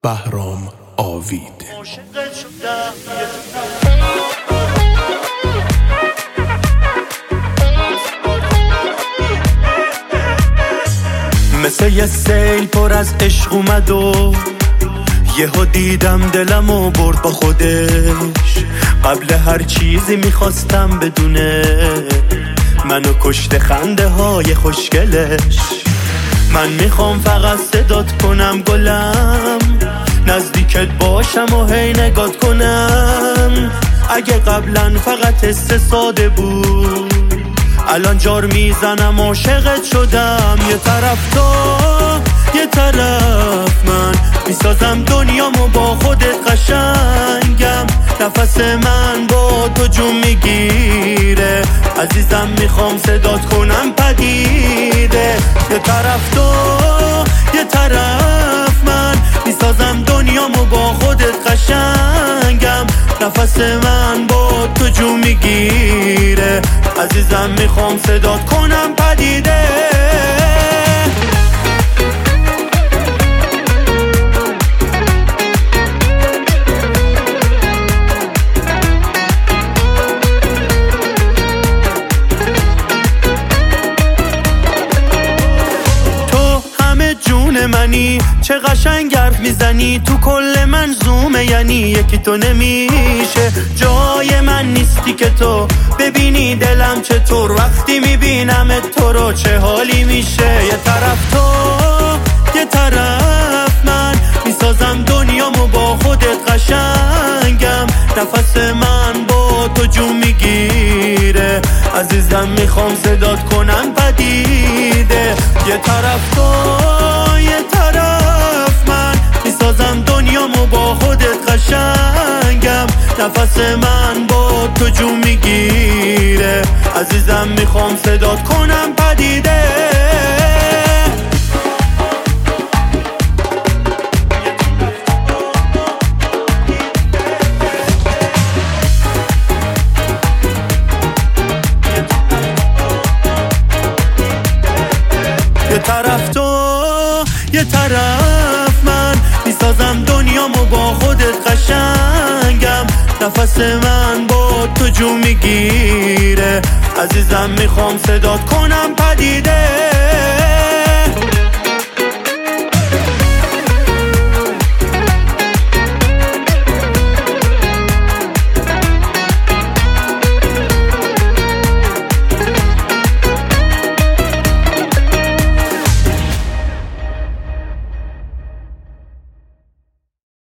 بهرام آوید. مثل یه سیل پر از عشق اومد و یهو دیدم دلمو برد با خودش. قبل هر چیزی میخواستم بدونه منو کشته خنده های خوشگلش. من میخوام فقط صدات کنم گلم، نزدیکت باشم و هی نگات کنم. اگه قبلا فقط حس ساده بود، الان جار میزنم عاشقت شدم. یه طرف تو یه طرف من، میسازم دنیامو با خودت قشنگم. نفس من با تو جون میگیره عزیزم، میخوام صدات کنم پدیده. یه طرف تو یه طرف من، میسازم دنیامو با خودت قشنگم. نفس من با تو جون میگیره عزیزم، میخوام صدات کنم پدیده. منی چه قشنگ حرف میزنی، تو کل منظومه یعنی یکی تو نمیشه. جای من نیستی که تو ببینی دلم چطور، وقتی میبینم تو رو چه حالی میشه. یه طرف تو یه طرف من، میسازم دنیامو با خودت قشنگم. نفس من با تو جون میگیره عزیزم، میخوام صدات کنم پدیده. یه طرف تو یه طرف من، میسازم دنیامو با خودت قشنگم. نفس من با تو جون میگیره عزیزم، میخوام صدات کنم پدیده. یه طرف تو یه طرف من، میسازم دنیامو با خودت قشنگم. نفس من با تو جون میگیره عزیزم، میخوام صدات کنم پدیده.